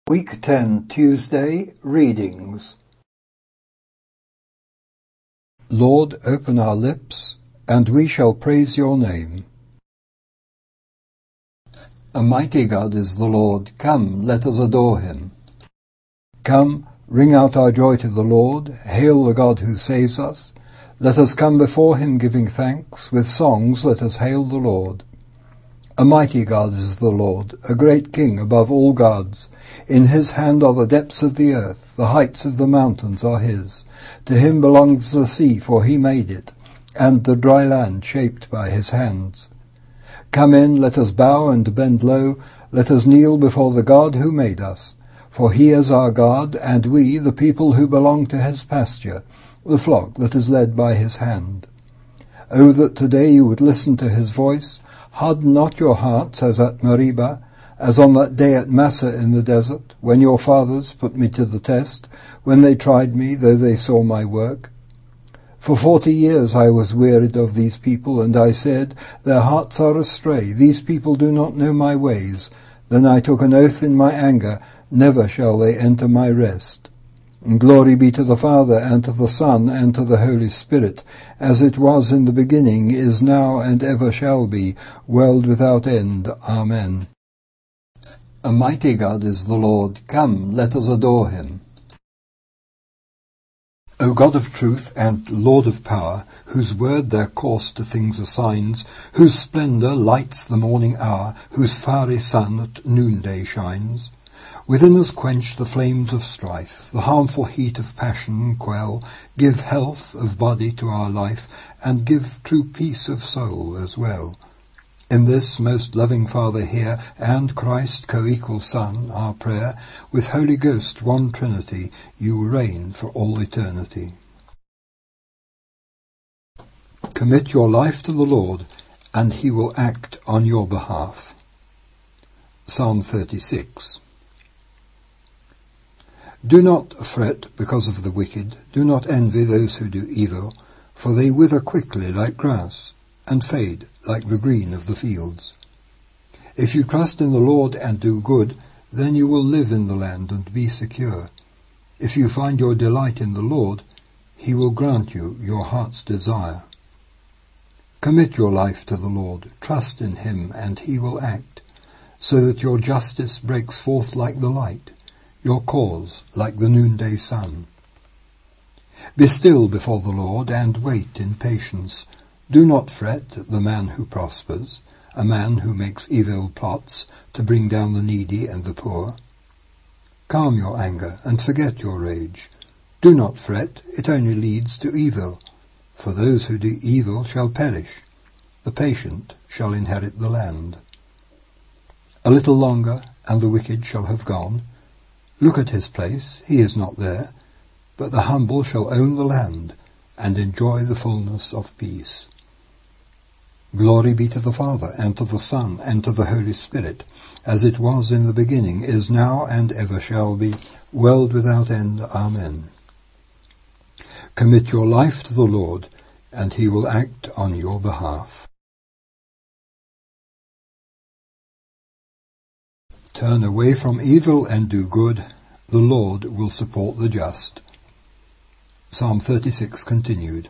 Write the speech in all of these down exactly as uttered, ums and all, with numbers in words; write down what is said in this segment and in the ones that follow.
Week ten, Tuesday, Readings. Lord, open our lips, and we shall praise your name. A mighty God is the Lord. Come, let us adore him. Come, ring out our joy to the Lord. Hail the God who saves us. Let us come before him giving thanks. With songs let us hail the Lord. A mighty God is the Lord, a great King above all gods. In his hand are the depths of the earth, the heights of the mountains are his. To him belongs the sea, for he made it, and the dry land shaped by his hands. Come in, let us bow and bend low, let us kneel before the God who made us. For he is our God, and we, the people who belong to his pasture, the flock that is led by his hand. O that today you would listen to his voice. Harden not your hearts as at Meribah, as on that day at Massah in the desert, when your fathers put me to the test, when they tried me, though they saw my work. For forty years I was wearied of these people, and I said, their hearts are astray, these people do not know my ways. Then I took an oath in my anger, never shall they enter my rest. And glory be to the Father, and to the Son, and to the Holy Spirit, as it was in the beginning, is now, and ever shall be, world without end. Amen. A mighty God is the Lord. Come, let us adore him. O God of truth and Lord of power, whose word their course to things assigns, whose splendour lights the morning hour, whose fiery sun at noonday shines, within us quench the flames of strife, the harmful heat of passion quell, give health of body to our life, and give true peace of soul as well. In this most loving Father hear, and Christ co-equal Son, our prayer, with Holy Ghost one Trinity, you reign for all eternity. Commit your life to the Lord, and he will act on your behalf. Psalm thirty-six. Do not fret because of the wicked, do not envy those who do evil, for they wither quickly like grass, and fade like the green of the fields. If you trust in the Lord and do good, then you will live in the land and be secure. If you find your delight in the Lord, he will grant you your heart's desire. Commit your life to the Lord, trust in him, and he will act, so that your justice breaks forth like the light, your cause like the noonday sun. Be still before the Lord, and wait in patience. Do not fret the man who prospers, a man who makes evil plots to bring down the needy and the poor. Calm your anger and forget your rage. Do not fret, it only leads to evil. For those who do evil shall perish. The patient shall inherit the land. A little longer, and the wicked shall have gone. Look at his place, he is not there, but the humble shall own the land, and enjoy the fullness of peace. Glory be to the Father, and to the Son, and to the Holy Spirit, as it was in the beginning, is now, and ever shall be, world without end. Amen. Commit your life to the Lord, and he will act on your behalf. Turn away from evil and do good, the Lord will support the just. Psalm thirty-six continued.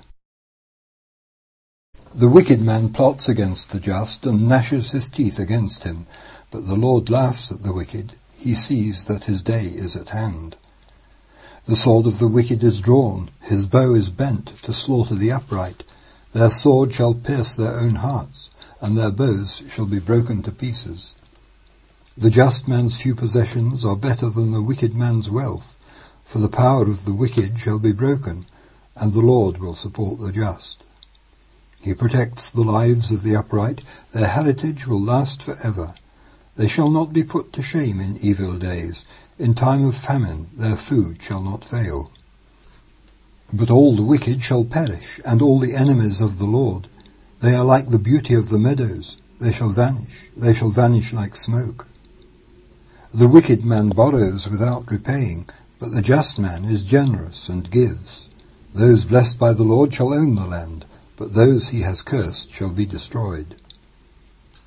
The wicked man plots against the just, and gnashes his teeth against him, but the Lord laughs at the wicked, he sees that his day is at hand. The sword of the wicked is drawn, his bow is bent to slaughter the upright. Their sword shall pierce their own hearts, and their bows shall be broken to pieces. The just man's few possessions are better than the wicked man's wealth, for the power of the wicked shall be broken, and the Lord will support the just. He protects the lives of the upright, their heritage will last forever. They shall not be put to shame in evil days, in time of famine their food shall not fail. But all the wicked shall perish, and all the enemies of the Lord. They are like the beauty of the meadows, they shall vanish, they shall vanish like smoke. The wicked man borrows without repaying, but the just man is generous and gives. Those blessed by the Lord shall own the land, but those he has cursed shall be destroyed.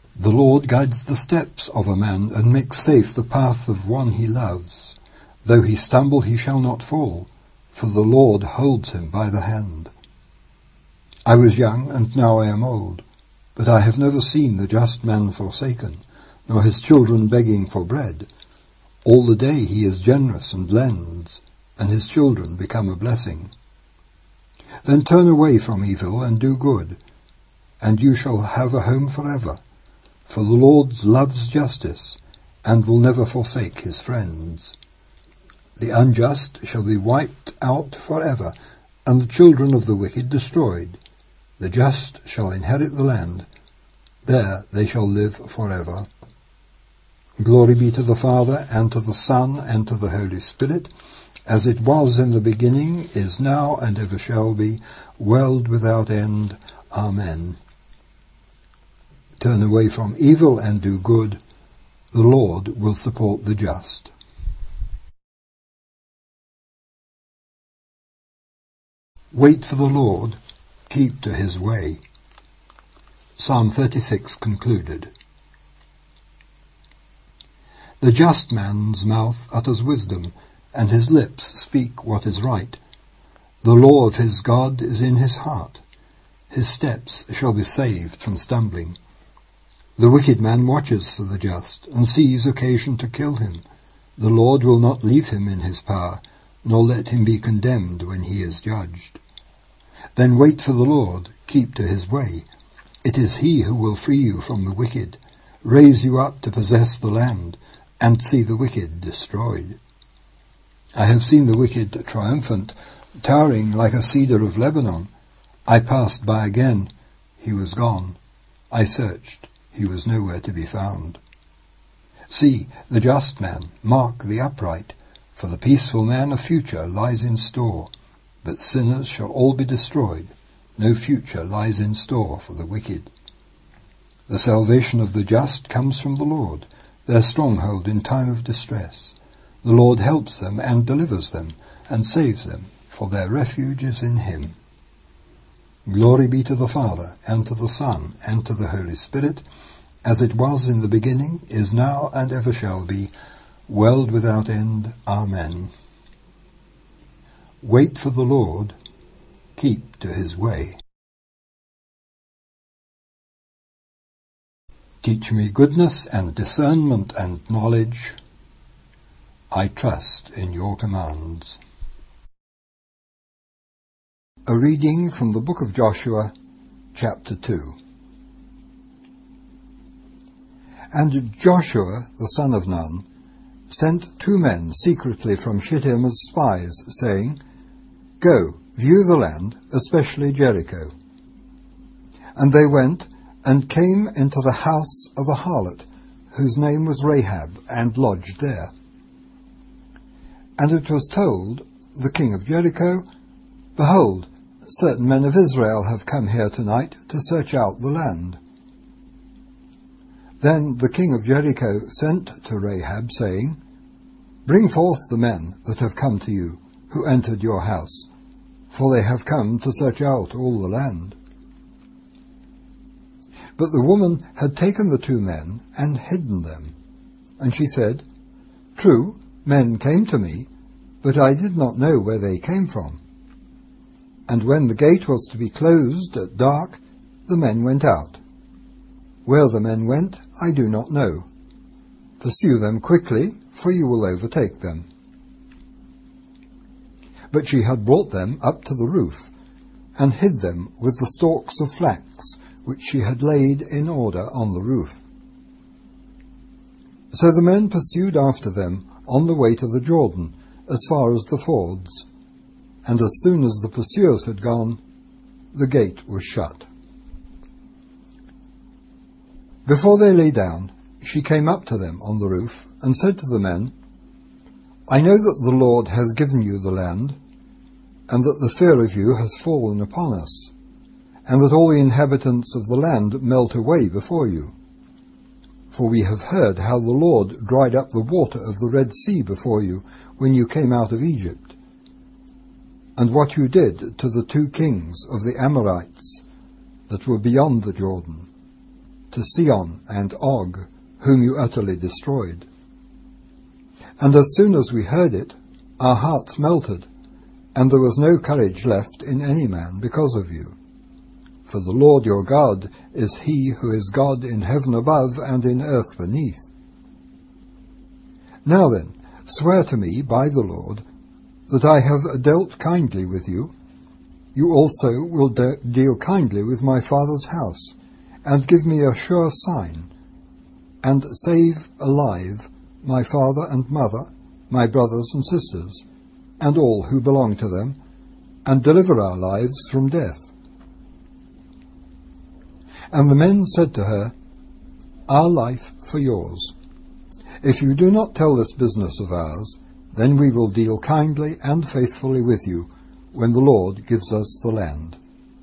The Lord guides the steps of a man, and makes safe the path of one he loves. Though he stumble, he shall not fall, for the Lord holds him by the hand. I was young, and now I am old, but I have never seen the just man forsaken, nor his children begging for bread. All the day he is generous and lends, and his children become a blessing. Then turn away from evil and do good, and you shall have a home forever. For the Lord loves justice, and will never forsake his friends. The unjust shall be wiped out forever, and the children of the wicked destroyed. The just shall inherit the land. There they shall live forever. Glory be to the Father, and to the Son, and to the Holy Spirit, as it was in the beginning, is now, and ever shall be, world without end. Amen. Turn away from evil and do good. The Lord will support the just. Wait for the Lord, keep to his way. Psalm thirty-six concluded. The just man's mouth utters wisdom, and his lips speak what is right. The law of his God is in his heart. His steps shall be saved from stumbling. The wicked man watches for the just, and sees occasion to kill him. The Lord will not leave him in his power, nor let him be condemned when he is judged. Then wait for the Lord, keep to his way. It is he who will free you from the wicked, raise you up to possess the land, and see the wicked destroyed. I have seen the wicked triumphant, towering like a cedar of Lebanon. I passed by again, he was gone. I searched, he was nowhere to be found. See, the just man, mark the upright. For the peaceful man a future lies in store, but sinners shall all be destroyed. No future lies in store for the wicked. The salvation of the just comes from the Lord, their stronghold in time of distress. The Lord helps them and delivers them, and saves them, for their refuge is in him. Glory be to the Father, and to the Son, and to the Holy Spirit, as it was in the beginning, is now, and ever shall be, world without end. Amen. Wait for the Lord, keep to his way. Teach me goodness and discernment and knowledge. I trust in your commands. A reading from the book of Joshua, chapter two. And Joshua, the son of Nun, sent two men secretly from Shittim as spies, saying, Go, view the land, especially Jericho. And they went and came into the house of a harlot, whose name was Rahab, and lodged there. And it was told the king of Jericho, Behold, certain men of Israel have come here tonight to search out the land. Then the king of Jericho sent to Rahab, saying, Bring forth the men that have come to you, who entered your house, for they have come to search out all the land. But the woman had taken the two men and hidden them. And she said, True, men came to me, but I did not know where they came from. And when the gate was to be closed at dark, the men went out. Where the men went, I do not know. Pursue them quickly, for you will overtake them. But she had brought them up to the roof, and hid them with the stalks of flax, which she had laid in order on the roof. So the men pursued after them on the way to the Jordan, as far as the fords, and as soon as the pursuers had gone, the gate was shut. Before they lay down, she came up to them on the roof, and said to the men, I know that the Lord has given you the land, and that the fear of you has fallen upon us, and that all the inhabitants of the land melt away before you. For we have heard how the Lord dried up the water of the Red Sea before you when you came out of Egypt, and what you did to the two kings of the Amorites that were beyond the Jordan. to Sihon and Og, whom you utterly destroyed. And as soon as we heard it, our hearts melted, and there was no courage left in any man because of you. For the Lord your God is he who is God in heaven above and in earth beneath. Now then, swear to me by the Lord that I have dealt kindly with you. You also will de- deal kindly with my father's house, and give me a sure sign, and save alive my father and mother, my brothers and sisters, and all who belong to them, and deliver our lives from death. And the men said to her, Our life for yours. If you do not tell this business of ours, then we will deal kindly and faithfully with you when the Lord gives us the land.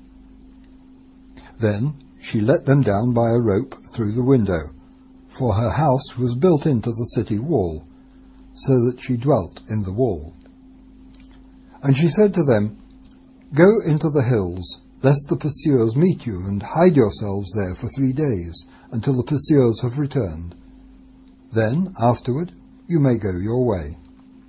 Then she let them down by a rope through the window, for her house was built into the city wall, so that she dwelt in the wall. And she said to them, Go into the hills, lest the pursuers meet you, and hide yourselves there for three days, until the pursuers have returned. Then, afterward, you may go your way.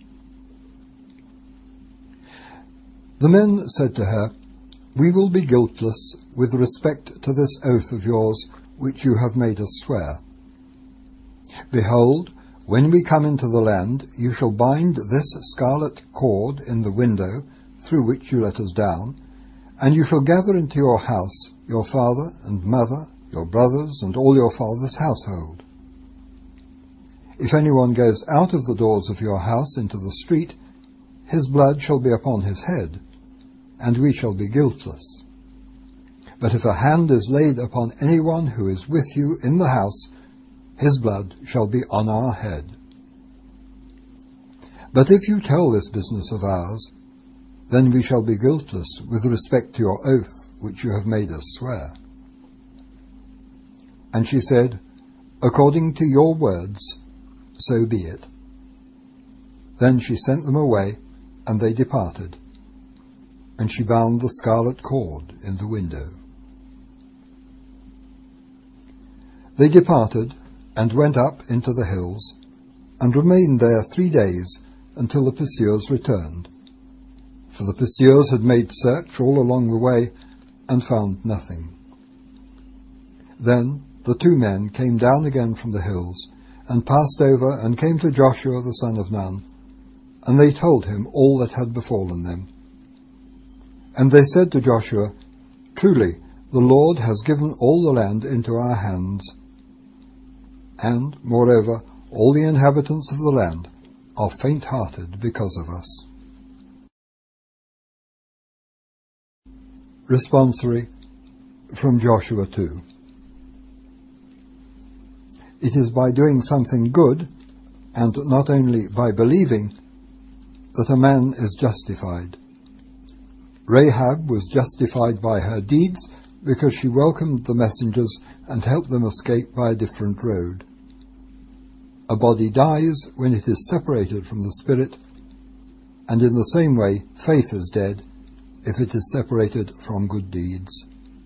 The men said to her, We will be guiltless with respect to this oath of yours, which you have made us swear. Behold, when we come into the land, you shall bind this scarlet cord in the window through which you let us down, and you shall gather into your house your father and mother, your brothers, and all your father's household. If anyone goes out of the doors of your house into the street, his blood shall be upon his head, and we shall be guiltless. But if a hand is laid upon anyone who is with you in the house, his blood shall be on our head. But if you tell this business of ours, then we shall be guiltless with respect to your oath which you have made us swear. And she said, According to your words, so be it. Then she sent them away, and they departed, and she bound the scarlet cord in the window. They departed, and went up into the hills, and remained there three days until the pursuers returned. For the pursuers had made search all along the way, and found nothing. Then the two men came down again from the hills, and passed over, and came to Joshua the son of Nun, and they told him all that had befallen them. And they said to Joshua, Truly, the Lord has given all the land into our hands, and, moreover, all the inhabitants of the land are faint-hearted because of us. Responsory from Joshua two. It is by doing something good, and not only by believing, that a man is justified. Rahab was justified by her deeds because she welcomed the messengers and helped them escape by a different road. A body dies when it is separated from the spirit, and in the same way faith is dead if it is separated from good deeds.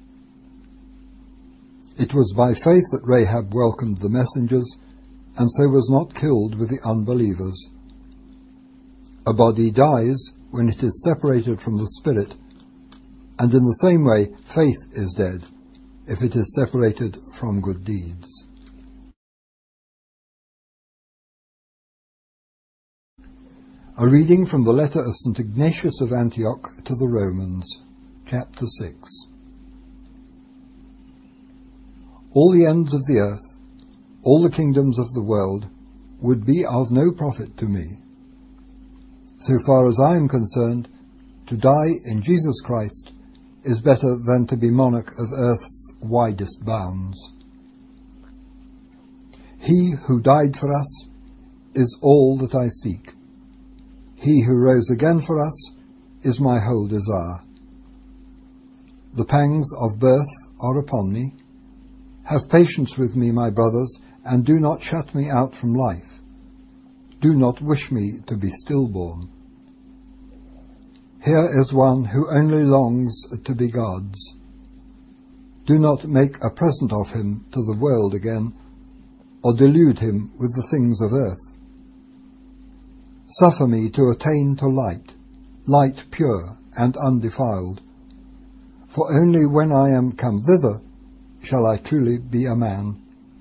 It was by faith that Rahab welcomed the messengers, and so was not killed with the unbelievers. A body dies when it is separated from the spirit, and in the same way faith is dead if it is separated from good deeds. A reading from the letter of Saint Ignatius of Antioch to the Romans, chapter six. All the ends of the earth, all the kingdoms of the world, would be of no profit to me. So far as I am concerned, to die in Jesus Christ is better than to be monarch of earth's widest bounds. He who died for us is all that I seek. He who rose again for us is my whole desire. The pangs of birth are upon me. Have patience with me, my brothers, and do not shut me out from life. Do not wish me to be stillborn. Here is one who only longs to be God's. Do not make a present of him to the world again, or delude him with the things of earth. Suffer me to attain to light, light pure and undefiled, for only when I am come thither shall I truly be a man.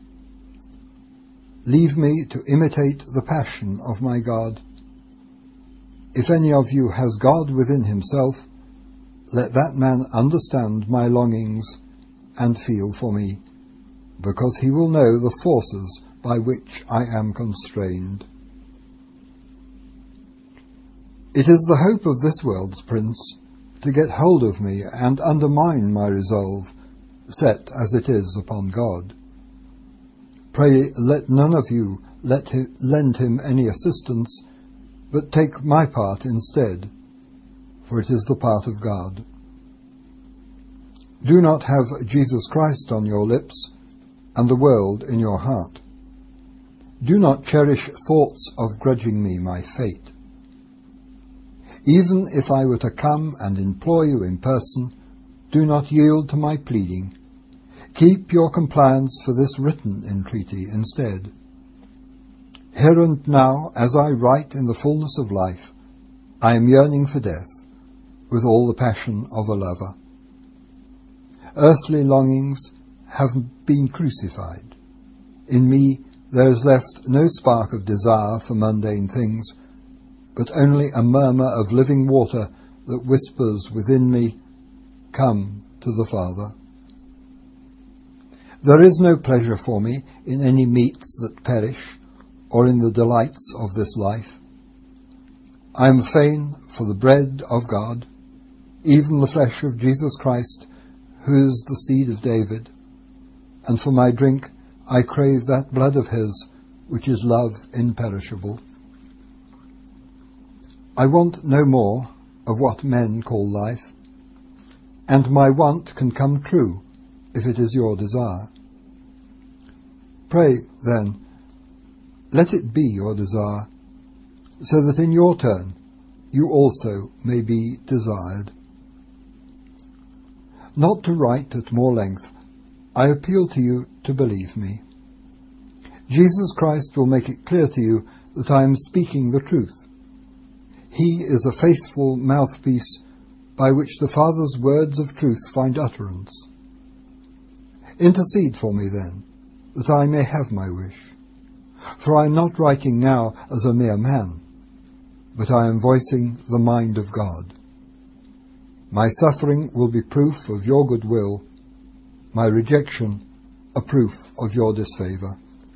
Leave me to imitate the passion of my God. If any of you has God within himself, let that man understand my longings and feel for me, because he will know the forces by which I am constrained. It is the hope of this world's prince to get hold of me and undermine my resolve, set as it is upon God. Pray let none of you let him, lend him any assistance, but take my part instead, for it is the part of God. Do not have Jesus Christ on your lips and the world in your heart. Do not cherish thoughts of grudging me my fate. Even if I were to come and implore you in person, do not yield to my pleading. Keep your compliance for this written entreaty instead. Here and now, as I write in the fullness of life, I am yearning for death, with all the passion of a lover. Earthly longings have been crucified. In me there is left no spark of desire for mundane things, but only a murmur of living water that whispers within me, "Come to the Father." There is no pleasure for me in any meats that perish, or in the delights of this life. I am fain for the bread of God, even the flesh of Jesus Christ, who is the seed of David, and for my drink I crave that blood of his, which is love imperishable. I want no more of what men call life, and my want can come true if it is your desire. Pray, then, let it be your desire, so that in your turn you also may be desired. Not to write at more length, I appeal to you to believe me. Jesus Christ will make it clear to you that I am speaking the truth. He is a faithful mouthpiece by which the Father's words of truth find utterance. Intercede for me, then, that I may have my wish. For I am not writing now as a mere man, but I am voicing the mind of God. My suffering will be proof of your goodwill, my rejection a proof of your disfavour.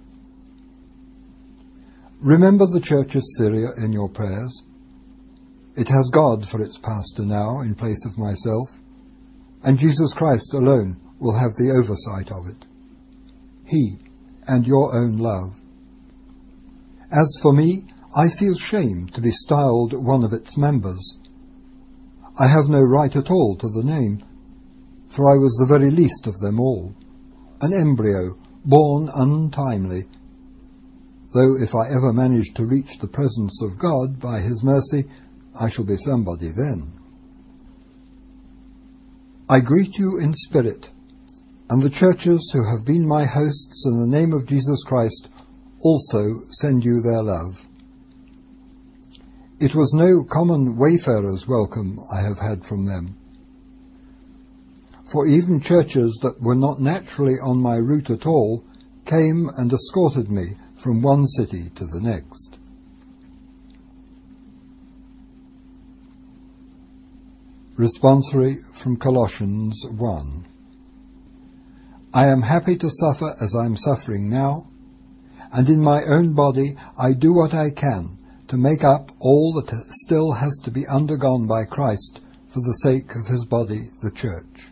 Remember the Church of Syria in your prayers. It has God for its pastor now in place of myself, and Jesus Christ alone will have the oversight of it. He and your own love. As for me, I feel shame to be styled one of its members. I have no right at all to the name, for I was the very least of them all, an embryo born untimely, though if I ever manage to reach the presence of God by his mercy, I shall be somebody then. I greet you in spirit, and the churches who have been my hosts in the name of Jesus Christ also send you their love. It was no common wayfarer's welcome I have had from them, for even churches that were not naturally on my route at all came and escorted me from one city to the next. Responsory from Colossians one. I am happy to suffer as I am suffering now, and in my own body I do what I can to make up all that still has to be undergone by Christ for the sake of his body, the Church.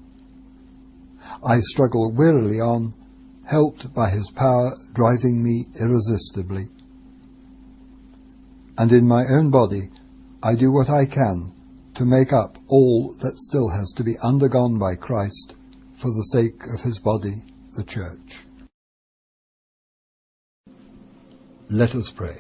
I struggle wearily on, helped by his power driving me irresistibly. And in my own body I do what I can to make up all that still has to be undergone by Christ for the sake of his body, the Church. Let us pray.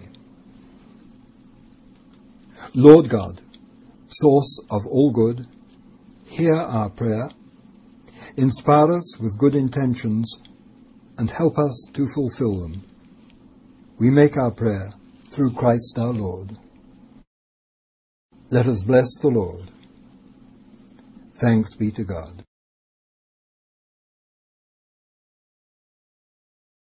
Lord God, source of all good, hear our prayer. Inspire us with good intentions and help us to fulfill them. We make our prayer through Christ our Lord. Let us bless the Lord. Thanks be to God.